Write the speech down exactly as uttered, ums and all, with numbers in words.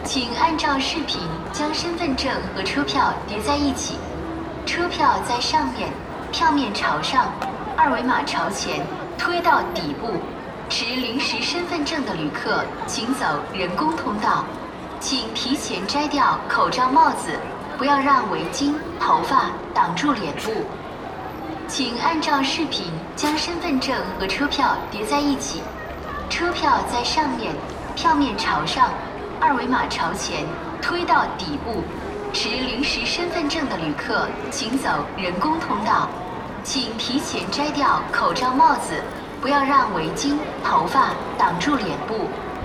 请按照视频将身份证和车票叠在一起，车票在上面，票面朝上，二维码朝前，推到底部。持临时身份证的旅客，请走人工通道。请提前摘掉口罩、帽子，不要让围巾、头发挡住脸部。请按照视频将身份证和车票叠在一起，车票在上面，票面朝上，二维码朝前，推到底部。持临时身份证的旅客，请走人工通道。请提前摘掉口罩、帽子，不要让围巾、头发挡住脸部。